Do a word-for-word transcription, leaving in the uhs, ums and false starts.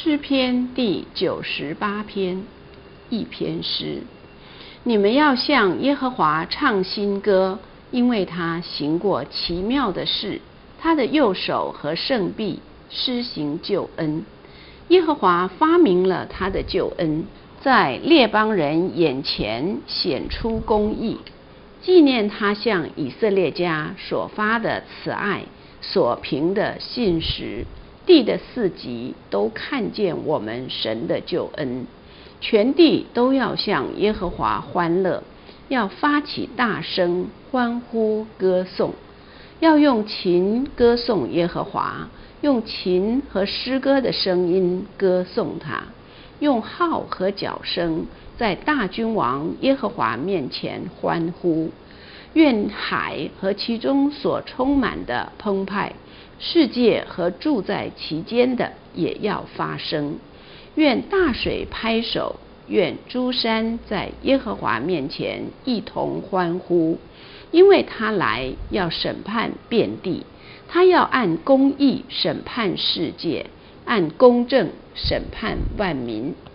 诗篇第九十八篇，一篇诗。你们要向耶和华唱新歌，因为他行过奇妙的事，他的右手和圣臂施行救恩。耶和华发明了他的救恩，在列邦人眼前显出公义，纪念他向以色列家所发的慈爱，所凭的信实。地的四极都看见我们神的救恩，全地都要向耶和华欢乐，要发起大声欢呼歌颂，要用琴歌颂耶和华，用琴和诗歌的声音歌颂他，用号和角声在大君王耶和华面前欢呼。愿海和其中所充满的澎湃，世界和住在其间的也要发声。愿大水拍手，愿诸山在耶和华面前一同欢呼，因为他来要审判遍地，他要按公义审判世界，按公正审判万民。